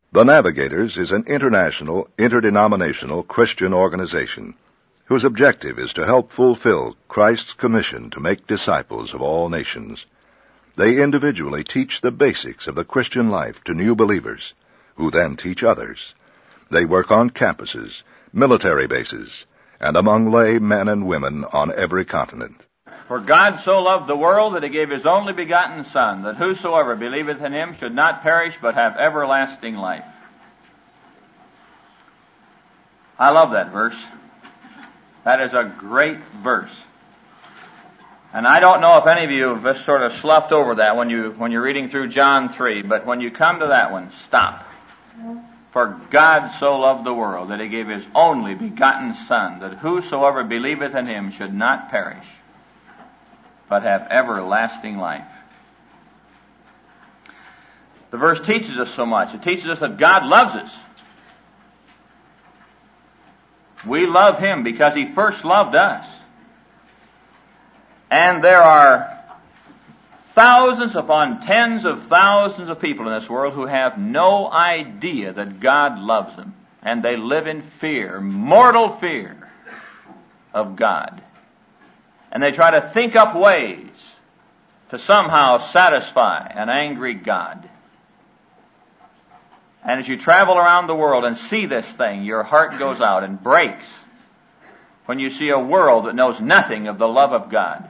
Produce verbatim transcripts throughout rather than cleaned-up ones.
The Navigators is an international, interdenominational Christian organization whose objective is to help fulfill Christ's commission to make disciples of all nations. They individually teach the basics of the Christian life to new believers, who then teach others. They work on campuses, military bases, and among lay men and women on every continent. For God so loved the world that he gave his only begotten Son, that whosoever believeth in him should not perish but have everlasting life. I love that verse. That is a great verse. And I don't know if any of you have just sort of sloughed over that when, you, when you're reading through John three, but when you come to that one, stop. For God so loved the world that he gave his only begotten Son, that whosoever believeth in him should not perish, but have everlasting life. The verse teaches us so much. It teaches us that God loves us. We love him because he first loved us. And there are thousands upon tens of thousands of people in this world who have no idea that God loves them. And they live in fear, mortal fear of God. And they try to think up ways to somehow satisfy an angry God. And as you travel around the world and see this thing, your heart goes out and breaks when you see a world that knows nothing of the love of God.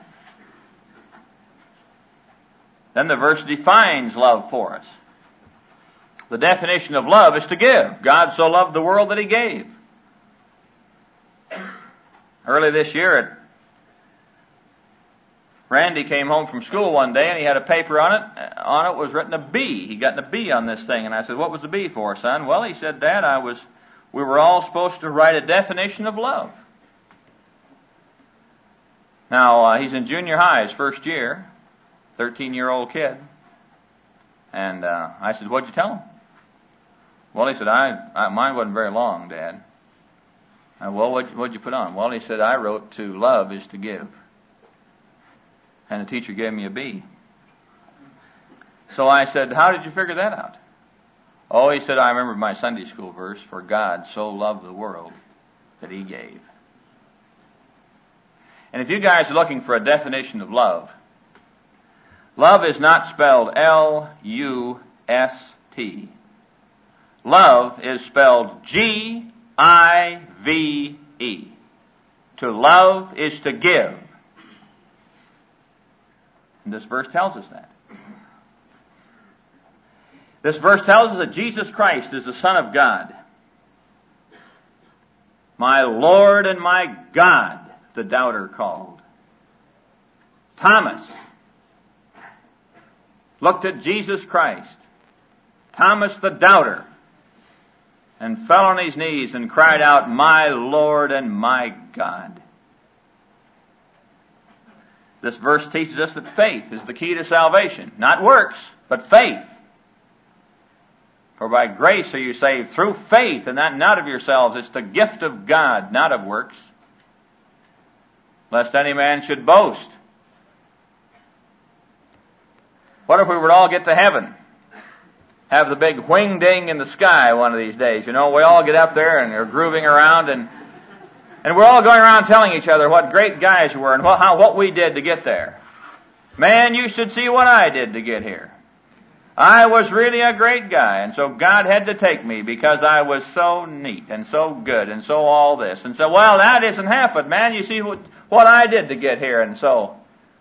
Then the verse defines love for us. The definition of love is to give. God so loved the world that he gave. Early this year, it, Randy came home from school one day and he had a paper on it. On it was written a B. He got a B on this thing. And I said, "What was the B for, son?" "Well," he said, "Dad, I was, we were all supposed to write a definition of love." Now, uh, he's in junior high, his first year, thirteen-year-old kid. And uh, I said, "What'd you tell him?" "Well," he said, I, I mine wasn't very long, Dad." I, "Well, what'd, what'd you put on?" "Well," he said, "I wrote to love is to give." And the teacher gave me a B. So I said, "How did you figure that out?" "Oh," he said, "I remembered my Sunday school verse, for God so loved the world that he gave." And if you guys are looking for a definition of love, love is not spelled L U S T. Love is spelled G I V E. To love is to give. And this verse tells us that. This verse tells us that Jesus Christ is the Son of God. "My Lord and my God," the doubter called. Thomas looked at Jesus Christ, Thomas the doubter, and fell on his knees and cried out, "My Lord and my God." This verse teaches us that faith is the key to salvation. Not works, but faith. For by grace are you saved through faith, and that not of yourselves. It's the gift of God, not of works, lest any man should boast. What if we were to all get to heaven? Have the big wing-ding in the sky one of these days. You know, we all get up there and are grooving around, and and we're all going around telling each other what great guys we were and what, how, what we did to get there. "Man, you should see what I did to get here. I was really a great guy, and so God had to take me because I was so neat and so good and so all this." And so, "Well, that isn't happened, man. You see what, what I did to get here." And so,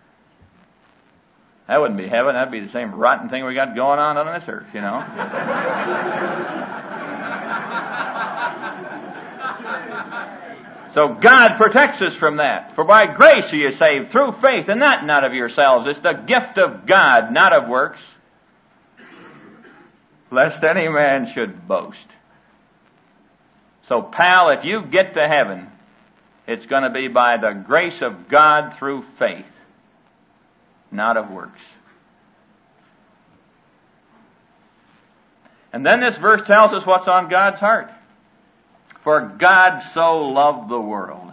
that wouldn't be heaven. That'd be the same rotten thing we got going on on this earth, you know. So God protects us from that. "For by grace are you saved through faith, and that not of yourselves. It's the gift of God, not of works, lest any man should boast." So, pal, if you get to heaven, it's going to be by the grace of God through faith, not of works. And then this verse tells us what's on God's heart. For God so loved the world.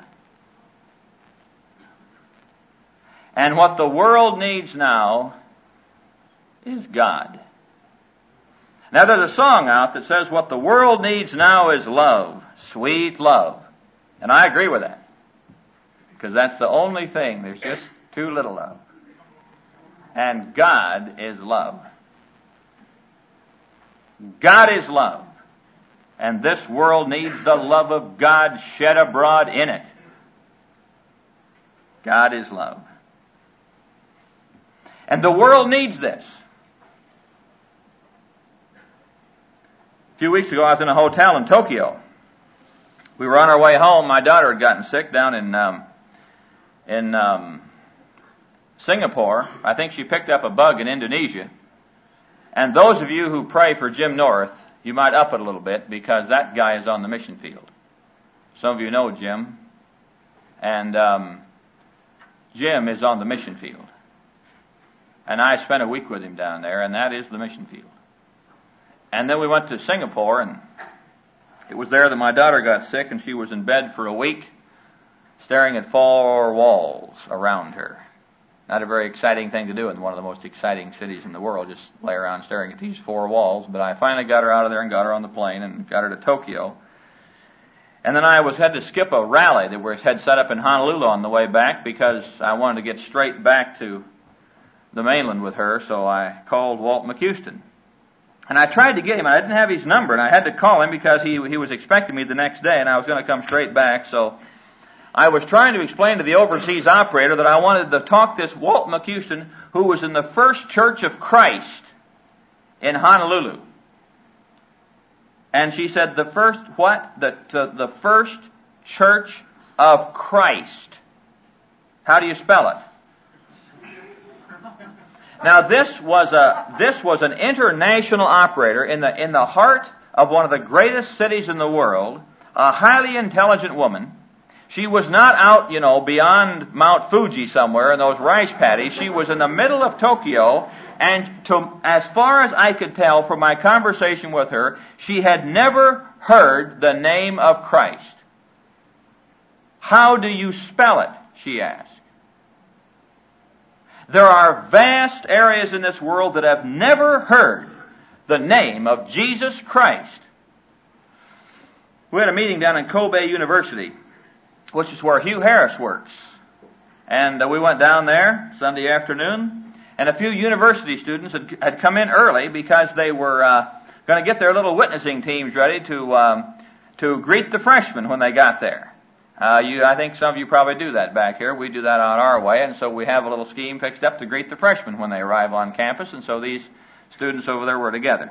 And what the world needs now is God. Now there's a song out that says what the world needs now is love, sweet love. And I agree with that. Because that's the only thing. There's just too little of. And God is love. God is love. And this world needs the love of God shed abroad in it. God is love. And the world needs this. A few weeks ago, I was in a hotel in Tokyo. We were on our way home. My daughter had gotten sick down in um, in um, Singapore. I think she picked up a bug in Indonesia. And those of you who pray for Jim North, you might up it a little bit because that guy is on the mission field. Some of you know Jim. And um, Jim is on the mission field. And I spent a week with him down there, and that is the mission field. And then we went to Singapore, and it was there that my daughter got sick, and she was in bed for a week, staring at four walls around her. Not a very exciting thing to do in one of the most exciting cities in the world, just lay around staring at these four walls. But I finally got her out of there and got her on the plane and got her to Tokyo. And then I was had to skip a rally that we had set up in Honolulu on the way back because I wanted to get straight back to the mainland with her, so I called Walt McHouston. And I tried to get him. I didn't have his number, and I had to call him because he he was expecting me the next day, and I was going to come straight back. So I was trying to explain to the overseas operator that I wanted to talk this Walt McHouston, who was in the First Church of Christ in Honolulu. And she said, the first, what? The, the, the First Church of Christ. How do you spell it? Now this was a, this was an international operator in the, in the heart of one of the greatest cities in the world, a highly intelligent woman. She was not out, you know, beyond Mount Fuji somewhere in those rice paddies. She was in the middle of Tokyo, and to, as far as I could tell from my conversation with her, she had never heard the name of Christ. How do you spell it? She asked. There are vast areas in this world that have never heard the name of Jesus Christ. We had a meeting down in Kobe University, which is where Hugh Harris works. And uh, we went down there Sunday afternoon, and a few university students had, had come in early because they were uh, going to get their little witnessing teams ready to um, to greet the freshmen when they got there. Uh, you, I think some of you probably do that back here. We do that on our way, and so we have a little scheme fixed up to greet the freshmen when they arrive on campus, and so these students over there were together.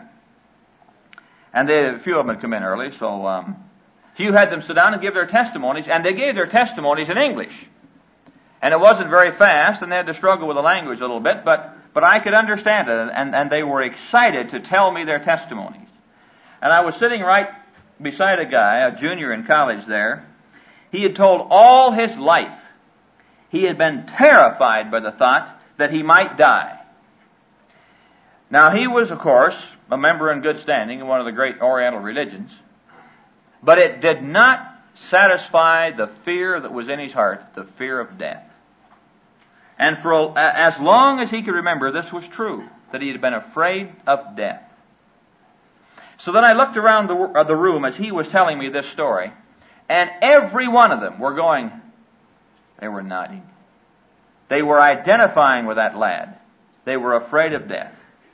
And they, a few of them had come in early, so um, Hugh had them sit down and give their testimonies, and they gave their testimonies in English. And it wasn't very fast, and they had to struggle with the language a little bit, but, but I could understand it, and, and they were excited to tell me their testimonies. And I was sitting right beside a guy, a junior in college there. He had told all his life he had been terrified by the thought that he might die. Now he was, of course, a member in good standing in one of the great Oriental religions, but it did not satisfy the fear that was in his heart, the fear of death. And for as long as he could remember, this was true, that he had been afraid of death. So then I looked around the, uh, the room as he was telling me this story, and every one of them were going, they were nodding. They were identifying with that lad. They were afraid of death.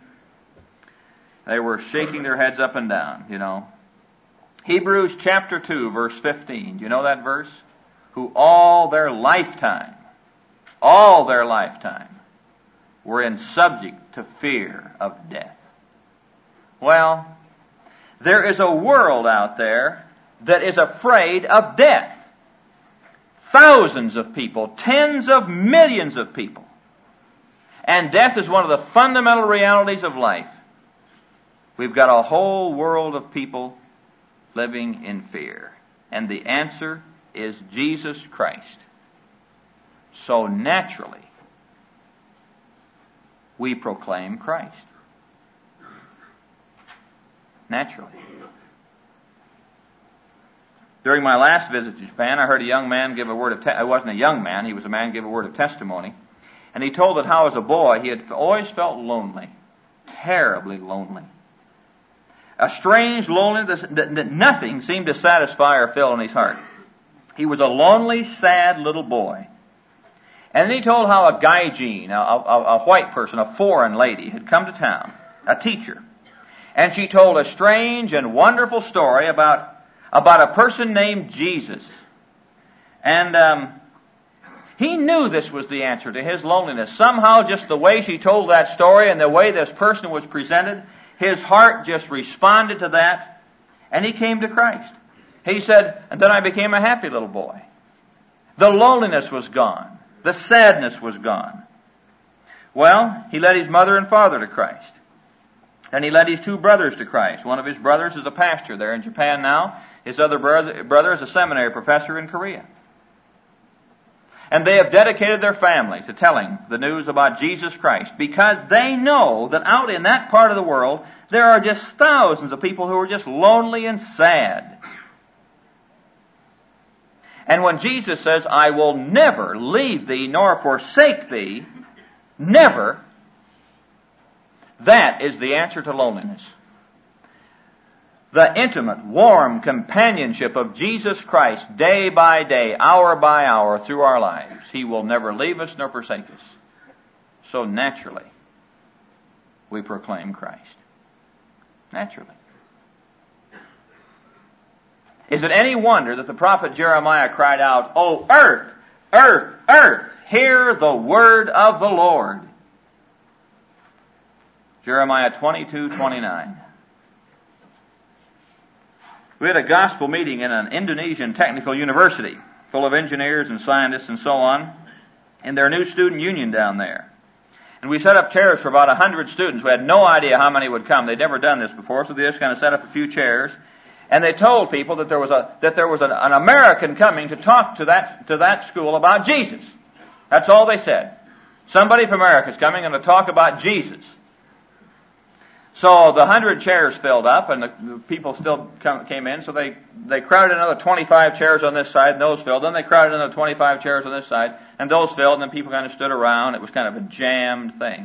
They were shaking their heads up and down, you know. Hebrews chapter two, verse fifteen. Do you know that verse? Who all their lifetime, all their lifetime, were in subject to fear of death. Well, there is a world out there that is afraid of death. Thousands of people, tens of millions of people. And death is one of the fundamental realities of life. We've got a whole world of people living in fear. And the answer is Jesus Christ. So naturally, we proclaim Christ. Naturally. During my last visit to Japan, I heard a young man give a word of, te- I wasn't a young man, he was a man give a word of testimony. And he told that how as a boy he had always felt lonely, terribly lonely. A strange loneliness that nothing seemed to satisfy or fill in his heart. He was a lonely, sad little boy. And then he told how a gaijin, a, a, a white person, a foreign lady, had come to town, a teacher. And she told a strange and wonderful story about, about a person named Jesus. And um, he knew this was the answer to his loneliness. Somehow, just the way she told that story and the way this person was presented, his heart just responded to that, and he came to Christ. He said, and then I became a happy little boy. The loneliness was gone. The sadness was gone. Well, he led his mother and father to Christ. Then he led his two brothers to Christ. One of his brothers is a pastor there in Japan now. His other brother, brother is a seminary professor in Korea. And they have dedicated their family to telling the news about Jesus Christ because they know that out in that part of the world there are just thousands of people who are just lonely and sad. And when Jesus says, I will never leave thee nor forsake thee, never, that is the answer to loneliness. The intimate, warm companionship of Jesus Christ day by day, hour by hour through our lives. He will never leave us nor forsake us. So naturally, we proclaim Christ. Naturally. Is it any wonder that the prophet Jeremiah cried out, O earth, earth, earth, hear the word of the Lord. Jeremiah twenty-two twenty-nine. We had a gospel meeting in an Indonesian technical university full of engineers and scientists and so on in their new student union down there. And we set up chairs for about a hundred students. We had no idea how many would come. They'd never done this before, so they just kind of set up a few chairs. And they told people that there was a that there was an, an American coming to talk to that to that school about Jesus. That's all they said. Somebody from America is coming and to talk about Jesus. So the hundred chairs filled up, and the, the people still come, came in. So they they crowded another twenty-five chairs on this side, and those filled. Then they crowded another twenty-five chairs on this side, and those filled. And then people kind of stood around. It was kind of a jammed thing.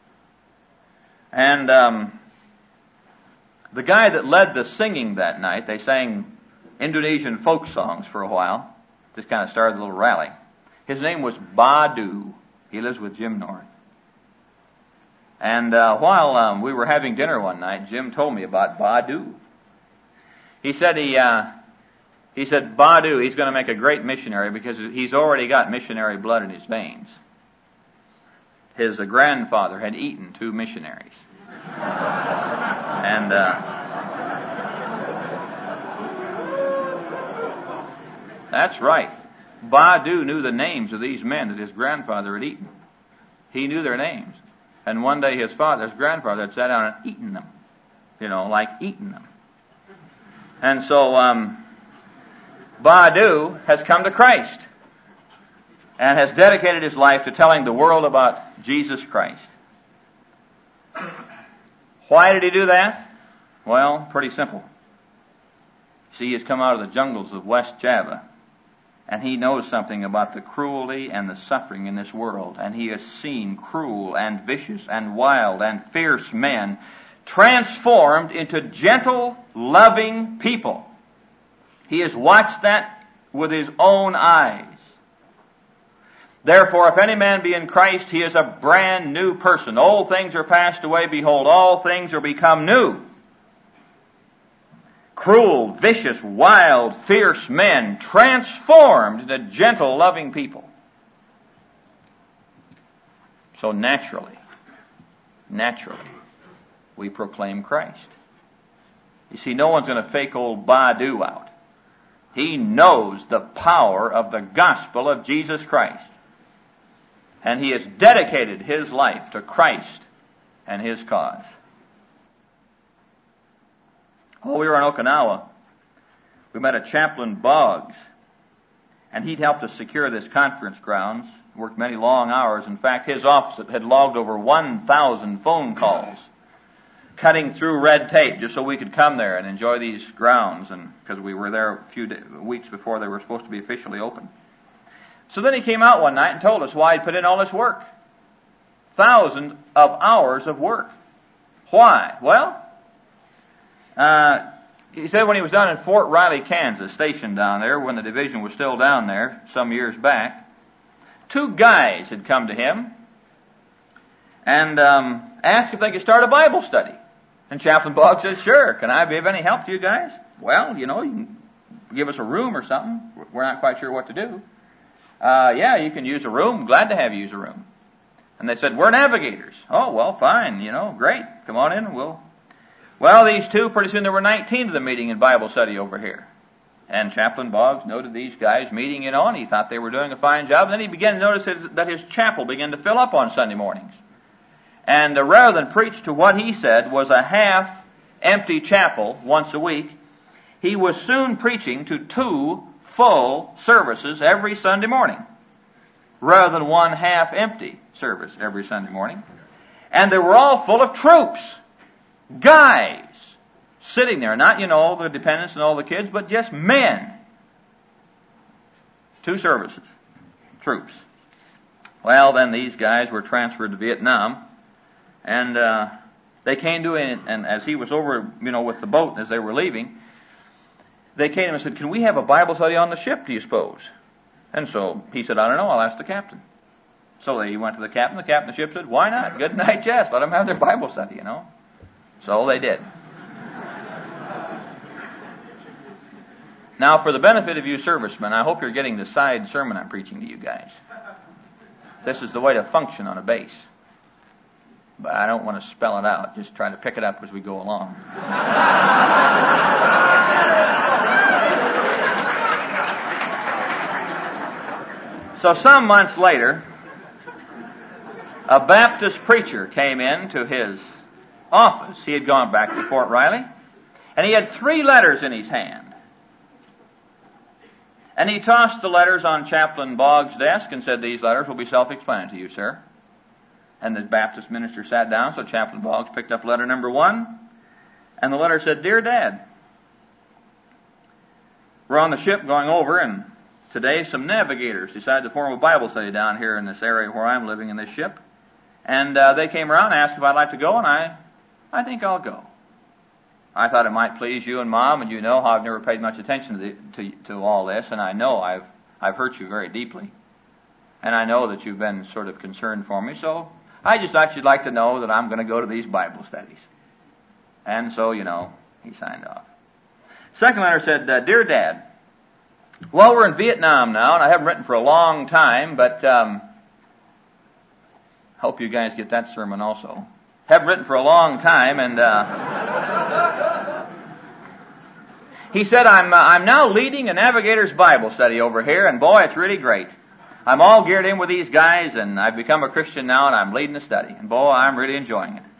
And um, the guy that led the singing that night, they sang Indonesian folk songs for a while. Just kind of started a little rally. His name was Badu. He lives with Jim North. And uh, while um, we were having dinner one night, Jim told me about Badu. He said he uh, he said Badu, he's going to make a great missionary because he's already got missionary blood in his veins. His uh, grandfather had eaten two missionaries. And uh, that's right. Badu knew the names of these men that his grandfather had eaten. He knew their names. And one day his father, his grandfather, had sat down and eaten them. You know, like eating them. And so, um, Badu has come to Christ. And has dedicated his life to telling the world about Jesus Christ. Why did he do that? Well, pretty simple. See, he has come out of the jungles of West Java. And he knows something about the cruelty and the suffering in this world. And he has seen cruel and vicious and wild and fierce men transformed into gentle, loving people. He has watched that with his own eyes. Therefore, if any man be in Christ, he is a brand new person. Old things are passed away. Behold, all things are become new. Cruel, vicious, wild, fierce men transformed into gentle, loving people. So naturally, naturally, we proclaim Christ. You see, no one's going to fake old Badu out. He knows the power of the gospel of Jesus Christ. And he has dedicated his life to Christ and his cause. Oh, we were in Okinawa. We met a chaplain, Boggs, and he'd helped us secure this conference grounds, worked many long hours. In fact, his office had logged over one thousand phone calls, cutting through red tape just so we could come there and enjoy these grounds, and because we were there a few days, weeks before they were supposed to be officially open. So then he came out one night and told us why he'd put in all this work. Thousands of hours of work. Why? Well, Uh, he said when he was down in Fort Riley, Kansas, stationed down there, when the division was still down there some years back, two guys had come to him and um, asked if they could start a Bible study. And Chaplain Boggs said, sure, can I be of any help to you guys? Well, you know, you can give us a room or something. We're not quite sure what to do. Uh, yeah, you can use a room. Glad to have you use a room. And they said, we're navigators. Oh, well, fine, you know, great. Come on in and we'll... Well, these two, pretty soon there were nineteen to the meeting in Bible study over here. And Chaplain Boggs noted these guys meeting, you know, and he thought they were doing a fine job. And then he began to notice his, that his chapel began to fill up on Sunday mornings. And uh, rather than preach to what he said was a half-empty chapel once a week, he was soon preaching to two full services every Sunday morning, rather than one half-empty service every Sunday morning. And they were all full of troops, guys, sitting there. Not, you know, the dependents and all the kids, but just men. Two services, troops. Well, then these guys were transferred to Vietnam, and uh, they came to him, and as he was over, you know, with the boat as they were leaving, they came to him and said, can we have a Bible study on the ship, do you suppose? And so he said, I don't know, I'll ask the captain. So they went to the captain. The captain of the ship said, why not? Good night, yes. Let them have their Bible study, you know. So they did. Now, for the benefit of you servicemen, I hope you're getting the side sermon I'm preaching to you guys. This is the way to function on a base. But I don't want to spell it out. Just try to pick it up as we go along. So some months later, a Baptist preacher came in to his office. He had gone back to Fort Riley, and he had three letters in his hand. And he tossed the letters on Chaplain Boggs' desk and said, these letters will be self-explanatory to you, sir. And the Baptist minister sat down, so Chaplain Boggs picked up letter number one, and the letter said, Dear Dad, we're on the ship going over, and today some navigators decided to form a Bible study down here in this area where I'm living in this ship. And uh, they came around and asked if I'd like to go, and I, I think I'll go. I thought it might please you and Mom, and you know how I've never paid much attention to, the, to, to all this, and I know I've, I've hurt you very deeply. And I know that you've been sort of concerned for me, so I just thought you'd like to know that I'm going to go to these Bible studies. And so, you know, he signed off. Second letter said, uh, Dear Dad, well, we're in Vietnam now, and I haven't written for a long time, but um, hope you guys get that sermon also. Haven't written for a long time, and uh, he said, I'm, uh, I'm now leading a navigator's Bible study over here, and boy, it's really great. I'm all geared in with these guys, and I've become a Christian now, and I'm leading the study. And boy, I'm really enjoying it.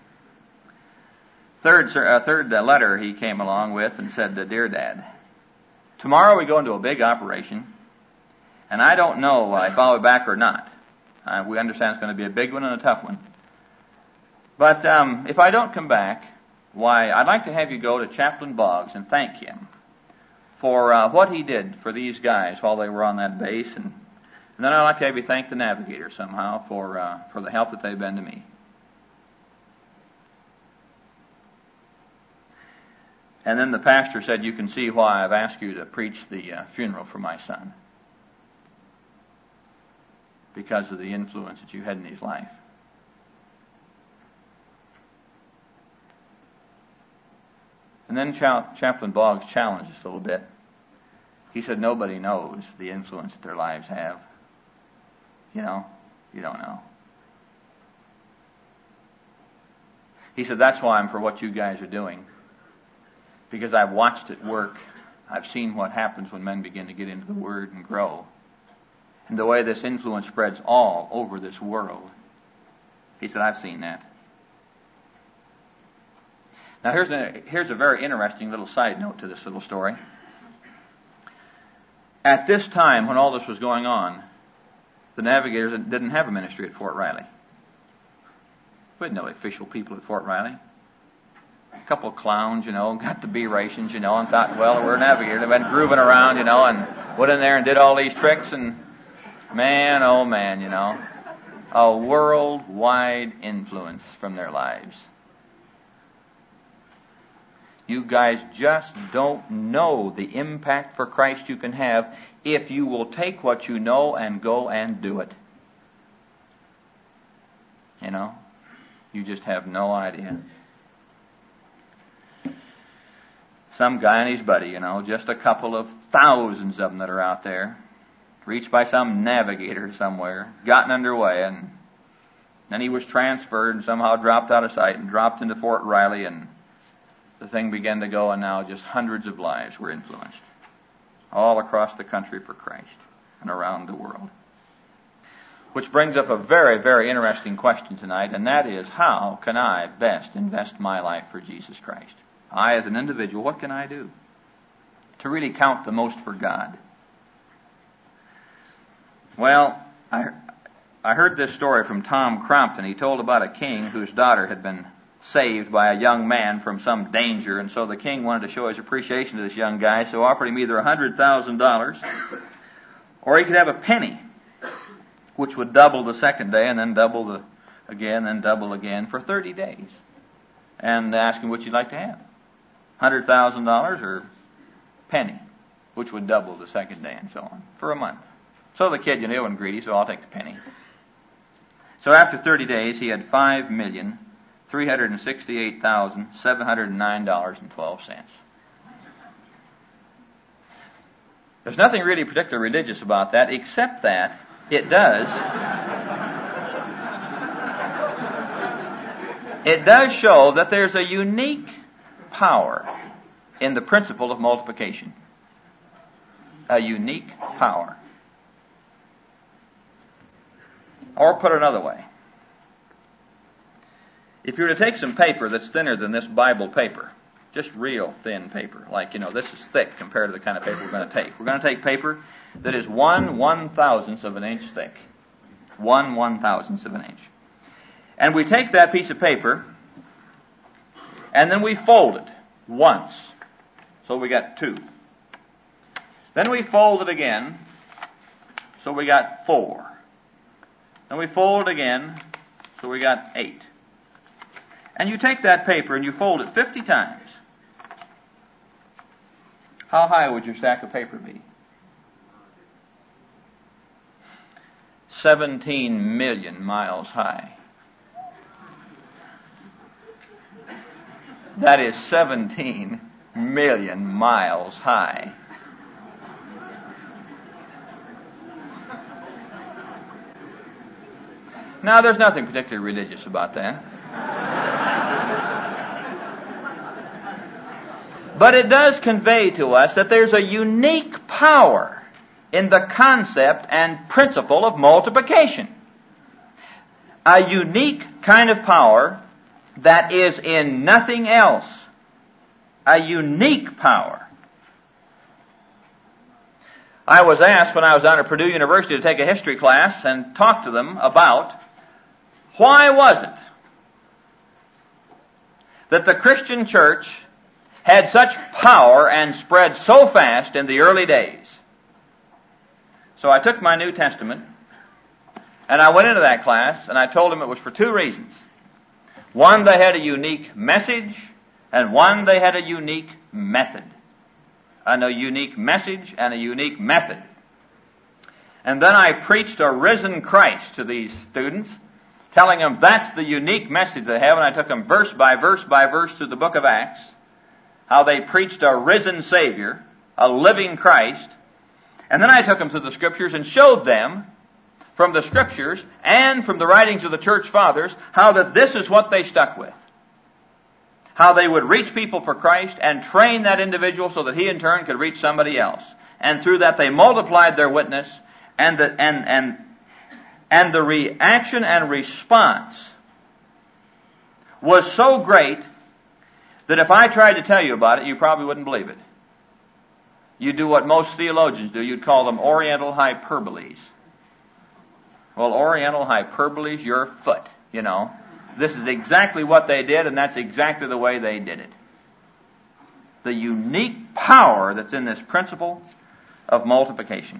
Third, uh, third uh, letter he came along with and said, Dear Dad, tomorrow we go into a big operation, and I don't know if I'll be back or not. Uh, we understand it's going to be a big one and a tough one. But um, if I don't come back, why, I'd like to have you go to Chaplain Boggs and thank him for uh, what he did for these guys while they were on that base, and, and then I'd like to have you thank the navigator somehow for uh, for the help that they've been to me. And then the pastor said, you can see why I've asked you to preach the uh, funeral for my son, because of the influence that you had in his life. And then Cha- Chaplain Boggs challenged us a little bit. He said, nobody knows the influence that their lives have. You know, you don't know. He said, that's why I'm for what you guys are doing. Because I've watched it work. I've seen what happens when men begin to get into the Word and grow. And the way this influence spreads all over this world. He said, I've seen that. Now here's a, here's a very interesting little side note to this little story. At this time, when all this was going on, the navigators didn't have a ministry at Fort Riley. We had no official people at Fort Riley. A couple of clowns, you know, got the B rations, you know, and thought, well, we're navigators. They've been grooving around, you know, and went in there and did all these tricks, and man, oh man, you know, a worldwide influence from their lives. You guys just don't know the impact for Christ you can have if you will take what you know and go and do it. You know? You just have no idea. Some guy and his buddy, you know, just a couple of thousands of them that are out there, reached by some navigator somewhere, gotten underway, and then he was transferred and somehow dropped out of sight and dropped into Fort Riley, and the thing began to go, and now just hundreds of lives were influenced all across the country for Christ and around the world. Which brings up a very, very interesting question tonight, and that is, how can I best invest my life for Jesus Christ? I, as an individual, what can I do to really count the most for God? Well, I, I heard this story from Tom Crompton. He told about a king whose daughter had been saved by a young man from some danger, and so the king wanted to show his appreciation to this young guy, so offered him either one hundred thousand dollars or he could have a penny, which would double the second day and then double the again, then double again for thirty days. And asked him what you'd like to have, one hundred thousand dollars or penny, which would double the second day and so on, for a month. So the kid, you know, wasn't greedy, so I'll take the penny. So after thirty days, he had five million three hundred sixty-eight thousand seven hundred nine dollars and twelve cents. There's nothing really particularly religious about that, except that it does it does show that there's a unique power in the principle of multiplication. A unique power. Or put another way, if you were to take some paper that's thinner than this Bible paper, just real thin paper, like, you know, this is thick compared to the kind of paper we're going to take. We're going to take paper that is one one-thousandth of an inch thick. One one-thousandth of an inch. And we take that piece of paper, and then we fold it once. So we got two. Then we fold it again, so we got four. Then we fold it again, so we got eight. And you take that paper and you fold it fifty times. How high would your stack of paper be? seventeen million miles high. That is seventeen million miles high. Now, there's nothing particularly religious about that. But it does convey to us that there's a unique power in the concept and principle of multiplication. A unique kind of power that is in nothing else. A unique power. I was asked when I was down at Purdue University to take a history class and talk to them about why was it that the Christian church had such power and spread so fast in the early days. So I took my New Testament and I went into that class and I told them it was for two reasons. One, they had a unique message, and one, they had a unique method. And a unique message and a unique method. And then I preached a risen Christ to these students, telling them that's the unique message they have, and I took them verse by verse by verse through the book of Acts, how they preached a risen Savior, a living Christ, and then I took them through the Scriptures and showed them from the Scriptures and from the writings of the church fathers how that this is what they stuck with. How they would reach people for Christ and train that individual so that he in turn could reach somebody else. And through that they multiplied their witness, and the, and, and, and the reaction and response was so great that if I tried to tell you about it, you probably wouldn't believe it. You'd do what most theologians do. You'd call them Oriental hyperboles. Well, Oriental hyperboles, your foot, you know. This is exactly what they did, and that's exactly the way they did it. The unique power that's in this principle of multiplication.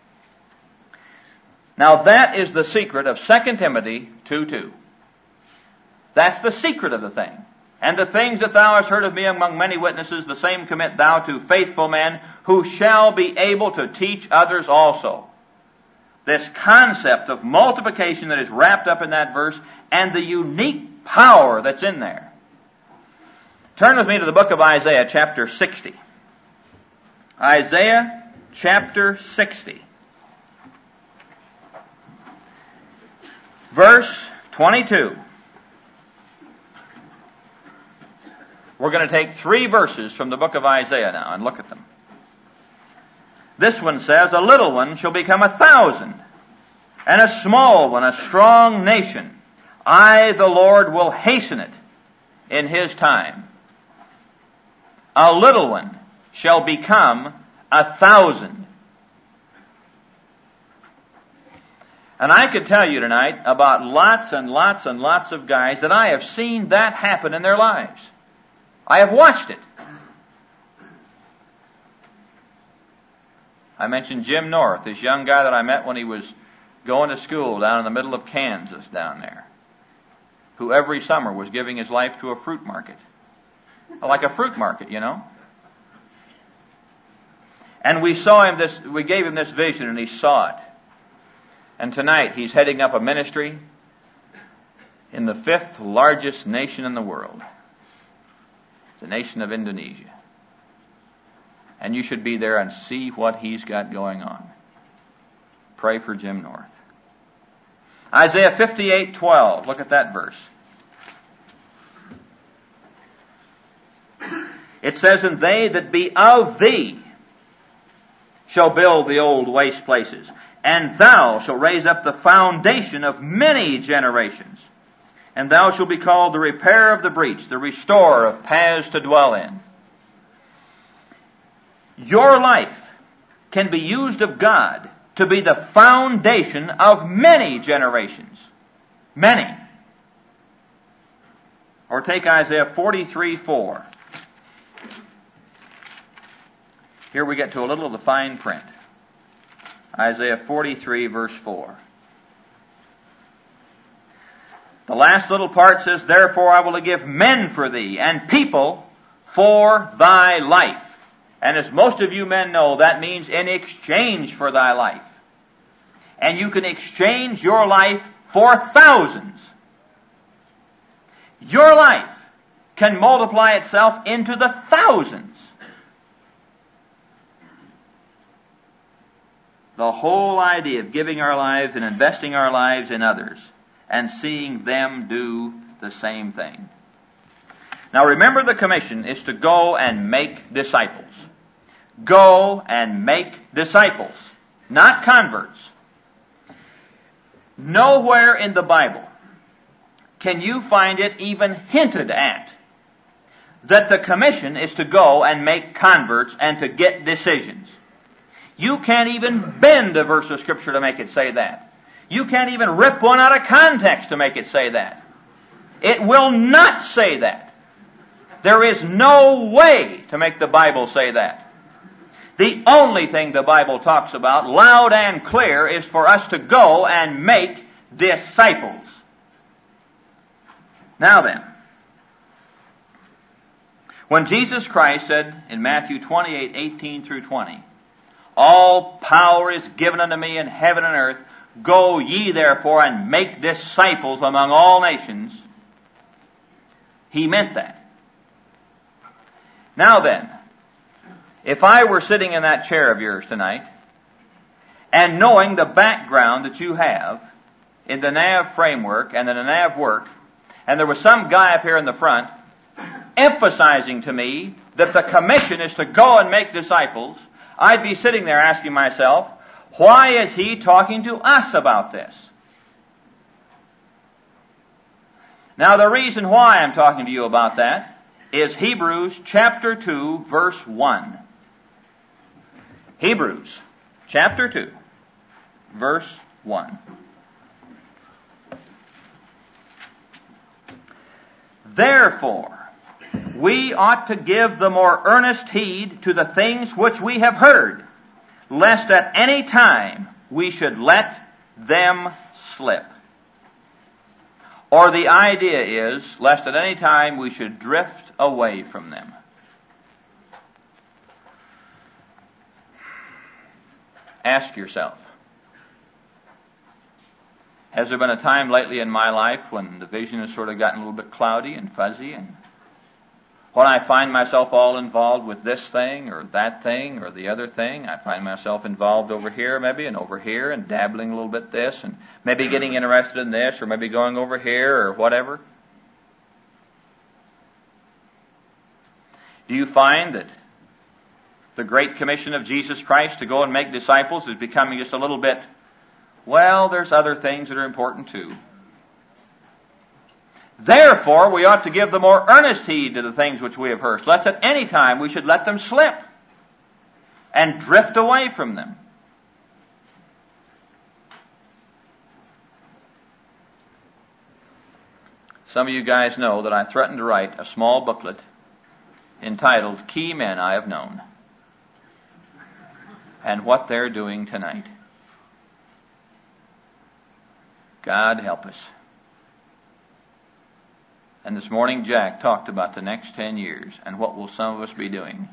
Now that is the secret of Second Timothy two two. That's the secret of the thing. And the things that thou hast heard of me among many witnesses, the same commit thou to faithful men, who shall be able to teach others also. This concept of multiplication that is wrapped up in that verse, and the unique power that's in there. Turn with me to the book of Isaiah, chapter sixty. Isaiah, chapter sixty. Verse twenty-two. We're going to take three verses from the book of Isaiah now and look at them. This one says, a little one shall become a thousand, and a small one a strong nation. I, the Lord, will hasten it in his time. A little one shall become a thousand. And I could tell you tonight about lots and lots and lots of guys that I have seen that happen in their lives. I have watched it. I mentioned Jim North, this young guy that I met when he was going to school down in the middle of Kansas down there, who every summer was giving his life to a fruit market. Like a fruit market, you know. And we saw him this, we gave him this vision and he saw it. And tonight he's heading up a ministry in the fifth largest nation in the world. The nation of Indonesia. And you should be there and see what he's got going on. Pray for Jim North. Isaiah fifty-eight twelve. Look at that verse. It says, and they that be of thee shall build the old waste places, and thou shalt raise up the foundation of many generations. And thou shalt be called the repairer of the breach, the restorer of paths to dwell in. Your life can be used of God to be the foundation of many generations. Many. Or take Isaiah forty-three four. Here we get to a little of the fine print. Isaiah forty-three verse four. The last little part says, therefore I will give men for thee, and people for thy life. And as most of you men know, that means in exchange for thy life. And you can exchange your life for thousands. Your life can multiply itself into the thousands. The whole idea of giving our lives and investing our lives in others and seeing them do the same thing. Now remember, the commission is to go and make disciples. Go and make disciples, not converts. Nowhere in the Bible can you find it even hinted at that the commission is to go and make converts and to get decisions. You can't even bend a verse of Scripture to make it say that. You can't even rip one out of context to make it say that. It will not say that. There is no way to make the Bible say that. The only thing the Bible talks about, loud and clear, is for us to go and make disciples. Now then, when Jesus Christ said in Matthew twenty-eight eighteen through twenty, all power is given unto me in heaven and earth, go ye therefore and make disciples among all nations, he meant that. Now then, if I were sitting in that chair of yours tonight, and knowing the background that you have in the N A V framework and in the N A V work, and there was some guy up here in the front emphasizing to me that the commission is to go and make disciples, I'd be sitting there asking myself, why is he talking to us about this? Now the reason why I'm talking to you about that is Hebrews chapter two verse one. Hebrews chapter two verse one. Therefore, we ought to give the more earnest heed to the things which we have heard, lest at any time we should let them slip. Or the idea is, lest at any time we should drift away from them. Ask yourself, has there been a time lately in my life when the vision has sort of gotten a little bit cloudy and fuzzy, and when I find myself all involved with this thing or that thing or the other thing, I find myself involved over here maybe and over here and dabbling a little bit this and maybe getting interested in this or maybe going over here or whatever? Do you find that the Great Commission of Jesus Christ to go and make disciples is becoming just a little bit, well, there's other things that are important too. Therefore, we ought to give the more earnest heed to the things which we have heard, lest at any time we should let them slip and drift away from them. Some of you guys know that I threatened to write a small booklet entitled Key Men I Have Known and What They're Doing Tonight. God help us. And this morning Jack talked about the next ten years and what will some of us be doing.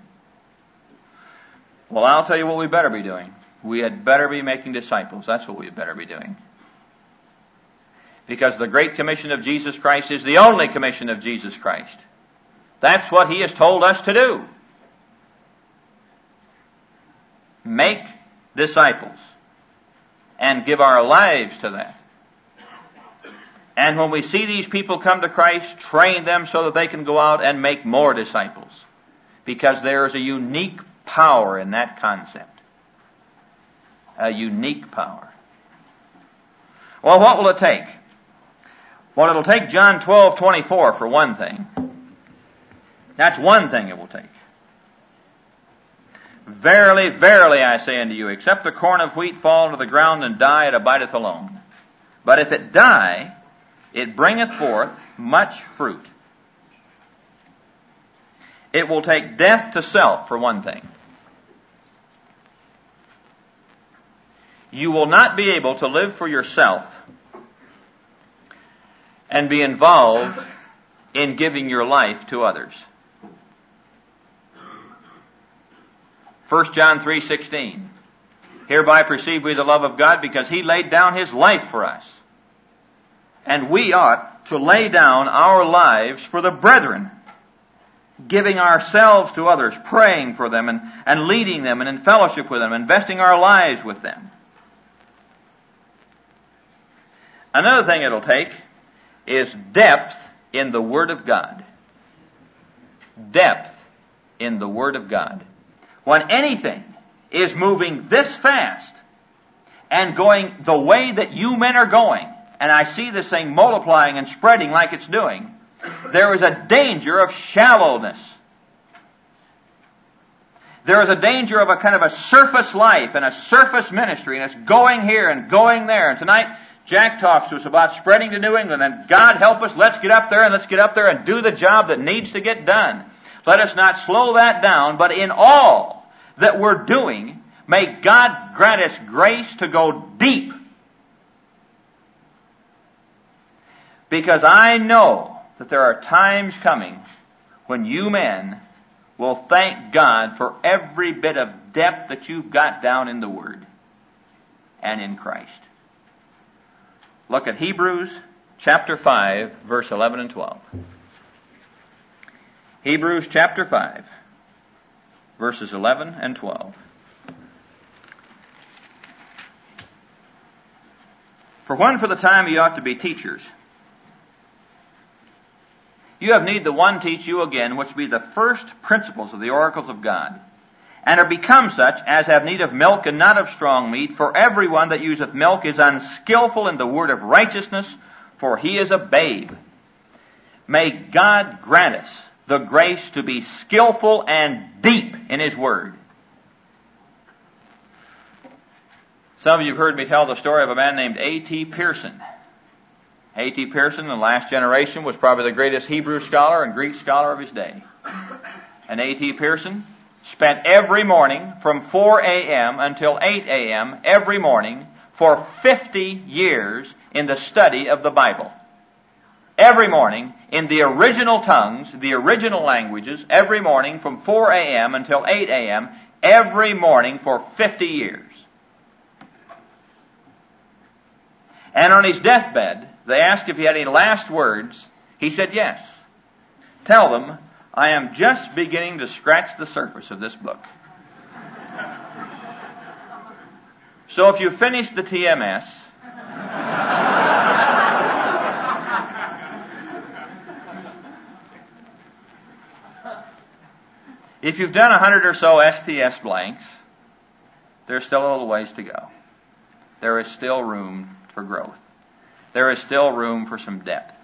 Well, I'll tell you what we better be doing. We had better be making disciples. That's what we had better be doing. Because the Great Commission of Jesus Christ is the only commission of Jesus Christ. That's what He has told us to do. Make disciples and give our lives to that. And when we see these people come to Christ, train them so that they can go out and make more disciples. Because there is a unique power in that concept. A unique power. Well, what will it take? Well, it'll take John twelve twenty-four for one thing. That's one thing it will take. Verily, verily, I say unto you, except the corn of wheat fall into the ground and die, it abideth alone. But if it die, it bringeth forth much fruit. It will take death to self, for one thing. You will not be able to live for yourself and be involved in giving your life to others. First John three sixteen. Hereby perceive we the love of God, because He laid down His life for us. And we ought to lay down our lives for the brethren, giving ourselves to others, praying for them and, and leading them and in fellowship with them, investing our lives with them. Another thing it'll take is depth in the Word of God. Depth in the Word of God. When anything is moving this fast and going the way that you men are going, and I see this thing multiplying and spreading like it's doing, there is a danger of shallowness. There is a danger of a kind of a surface life and a surface ministry, and it's going here and going there. And tonight, Jack talks to us about spreading to New England, and God help us, let's get up there and let's get up there and do the job that needs to get done. Let us not slow that down, but in all that we're doing, may God grant us grace to go deep. Because I know that there are times coming when you men will thank God for every bit of depth that you've got down in the Word and in Christ. Look at Hebrews chapter five, verse eleven and twelve. Hebrews chapter five, verses eleven and twelve. For when for the time ye ought to be teachers, you have need the one teach you again, which be the first principles of the oracles of God, and are become such as have need of milk and not of strong meat. For everyone that useth milk is unskillful in the word of righteousness, for he is a babe. May God grant us the grace to be skillful and deep in His Word. Some of you have heard me tell the story of a man named A T Pearson. A T Pearson, in the last generation, was probably the greatest Hebrew scholar and Greek scholar of his day. And A T Pearson spent every morning from four a.m. until eight a.m. every morning for fifty years in the study of the Bible. every morning in the original tongues, the original languages, every morning from four a.m. until eight a.m., every morning for fifty years. And on his deathbed, they asked if he had any last words. He said yes. Tell them, I am just beginning to scratch the surface of this book. So if you finish the T M S, if you've done a hundred or so S T S blanks, there's still a little ways to go. There is still room for growth. There is still room for some depth.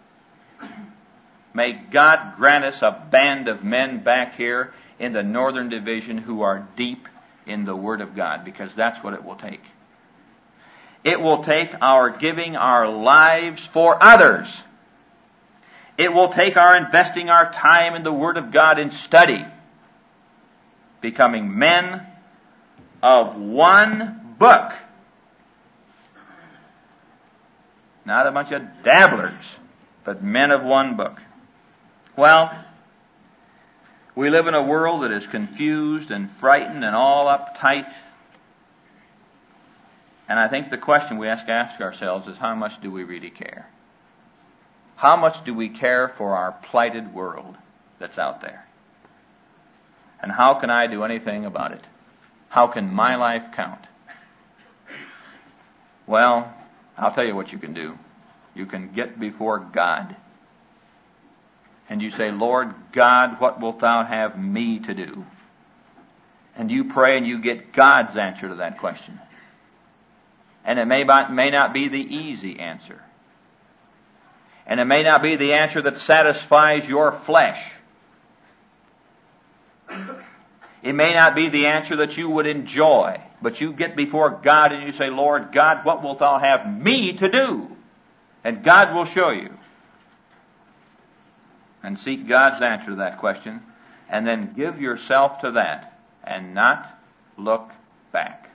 May God grant us a band of men back here in the Northern Division who are deep in the Word of God, because that's what it will take. It will take our giving our lives for others. It will take our investing our time in the Word of God in study, becoming men of one book. Not a bunch of dabblers, but men of one book. Well, we live in a world that is confused and frightened and all uptight. And I think the question we have to ask ourselves is, how much do we really care? How much do we care for our plighted world that's out there? And how can I do anything about it? How can my life count? Well, I'll tell you what you can do. You can get before God. And you say, Lord God, what wilt thou have me to do? And you pray and you get God's answer to that question. And it may not, may not be the easy answer. And it may not be the answer that satisfies your flesh. It may not be the answer that you would enjoy. But you get before God and you say, Lord God, what wilt thou have me to do? And God will show you. And seek God's answer to that question. And then give yourself to that. And not look back.